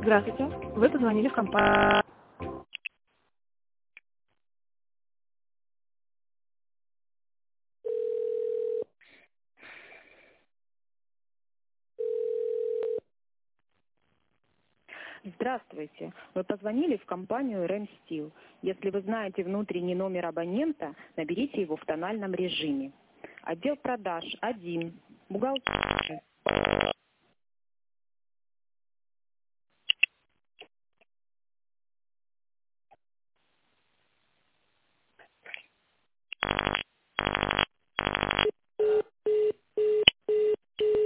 Здравствуйте. Вы позвонили в компанию. Здравствуйте. Вы позвонили в компанию Ремстил. Если вы знаете внутренний номер абонента, наберите его в тональном режиме. Отдел продаж 1. Бухгалтерия.